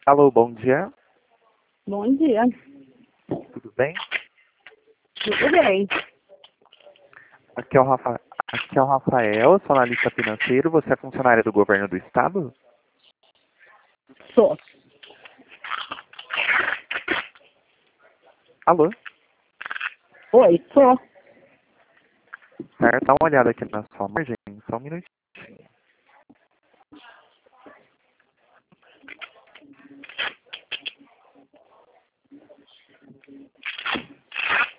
Alô, bom dia. Bom dia. Tudo bem? Tudo bem? Aqui é o Rafael, sou analista financeiro. Você é funcionária do governo do estado? Sou. Alô? Oi, sou. Certo, dá uma olhada aqui na sua margem, só um minutinho.